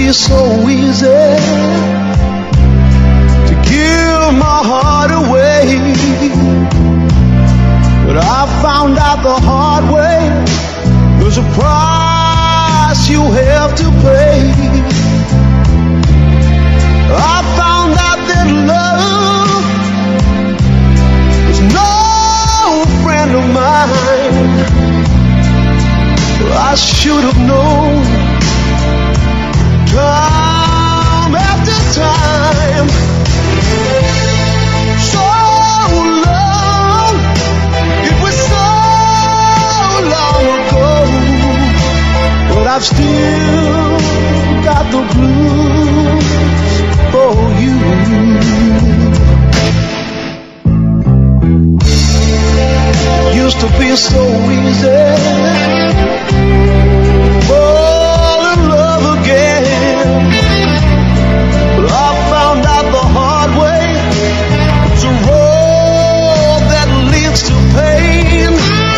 be so easy to give my heart away, but I found out the hard way there's a price you have to pay. I found out that love is no friend of mine. I should have known time after time. So long, it was so long ago, but I've still got the blues for you. Used to be so easy, fall in love again, but I found out the hard way. It's a road that leads to pain.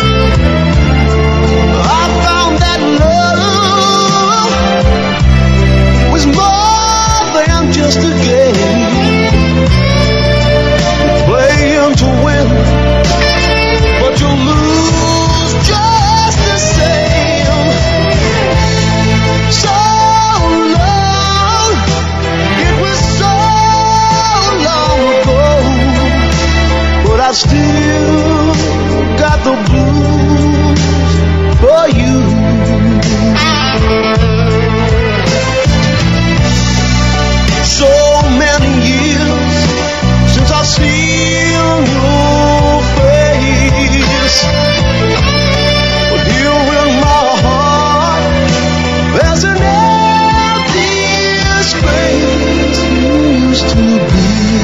I found that love was more than just a game, playing to win, but you lose just the same. So long, it was so long ago, but I've still got the blues for you. So many years since I've seen your face, but here in my heart there's an empty space you used to be.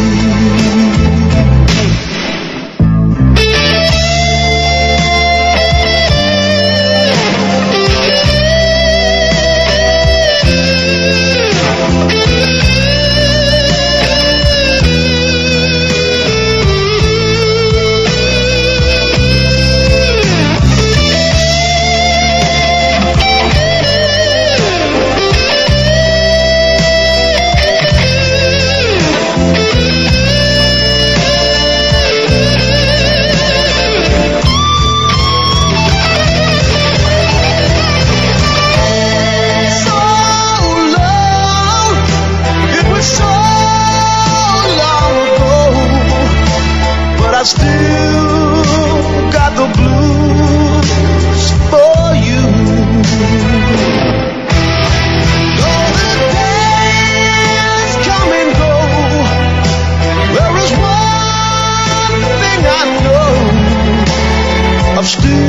I still got the blues for you. Though the days come and go, there is one thing I know, I've still